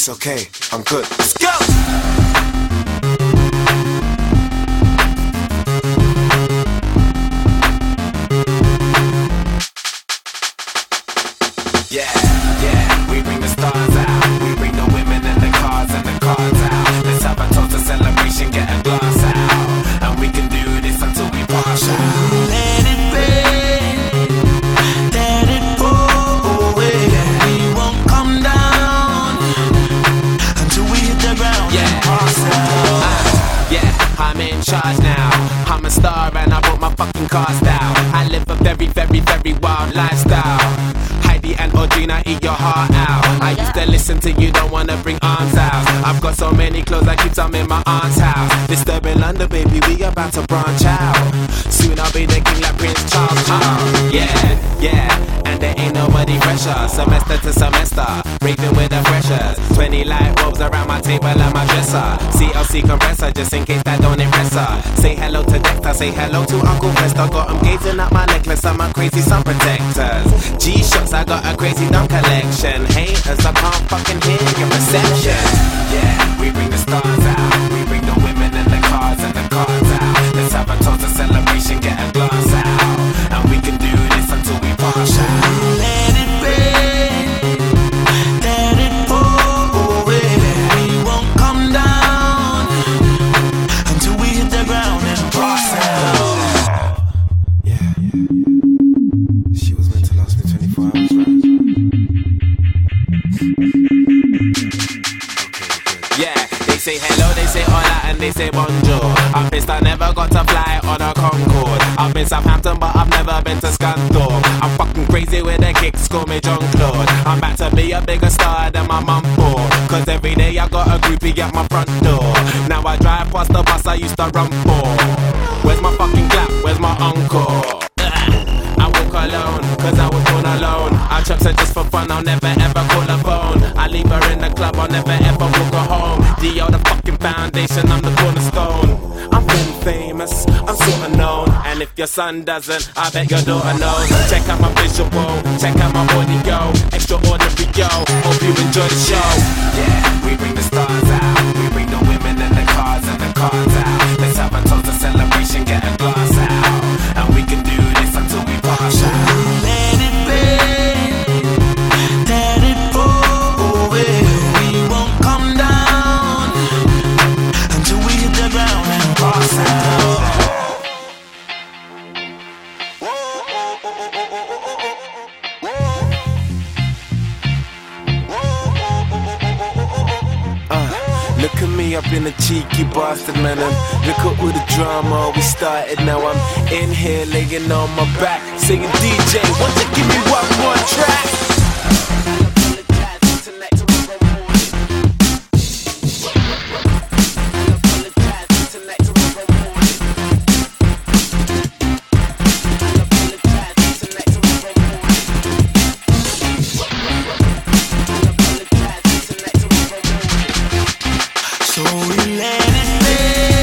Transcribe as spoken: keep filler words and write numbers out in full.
It's okay, I'm good. Let's go! Yeah, yeah, we bring the stars out. We bring the women and the cars and the cars out. Let's have a total celebration, get a glass out. And we can do this until we pass out. Let it rain, let it pour away. We won't come down until we hit the ground. Yeah, uh, yeah, I'm in charge now. I'm a star and I brought my fucking cars down. I live a very, very, very wild lifestyle. Heidi and Audrina, eat your heart out. I used to listen to you, don't wanna bring arms out. I've got so many clothes, I keep some in my aunt's house. Disturbing London, baby, we about to branch out. Soon I'll be the king like Prince Charles. Uh, yeah, yeah, and there ain't nobody fresher. Semester to semester, raving with the freshers. Twenty light bulbs around my table and my dresser. C L C compressor, just in case that don't impress her. Say hello to Dexter, say hello to Uncle Fester. Got him gazing at my necklace and my crazy sun protectors. G-Shocks, I got a crazy dumb collection. Haters, I can't fucking hear your reception. Yeah, yeah, we bring the stars out. We bring the women and the cars and the cars out. Let's have a total celebration, get a glass out. And we can do this until we pass out. Let it rain, let it pour away. We won't come down until we hit the ground and pass out. Yeah, she was meant to last me twenty-four hours, right? Yeah, they say hello, they say hola, and they say bonjour. I'm pissed I never got to fly on a Concorde. I've been Southampton, but I've never been to Scunthorpe. I'm fucking crazy with the kicks, call me John Claude. I'm about to be a bigger star than my mum for. Cause every day I got a groupie at my front door. Now I drive past the bus I used to run for. Where's my fucking clap, where's my encore? I walk alone, cause I was born alone. I chucks her just for fun, I'll never ever call her phone. I leave her in the club, I'll never ever walk her home. D O the fucking foundation, I'm the cornerstone. I'm been famous, I'm sorta known. And if your son doesn't, I bet your daughter knows. Check out my visual, check out my audio. Extraordinary, yo, hope you enjoy the show. Yeah, we bring the stars out. We bring the women and the cars and the cars out. Let's have a total celebration, get a glass out. And we can do this until we pass out. Let it rain, let it pour away. We won't come down until we hit the ground and pass out. Look at me, I've been a cheeky bastard, man. And look at all the drama we started. Now I'm in here laying on my back, singing D J, won't you give me one more track? So we let it rain.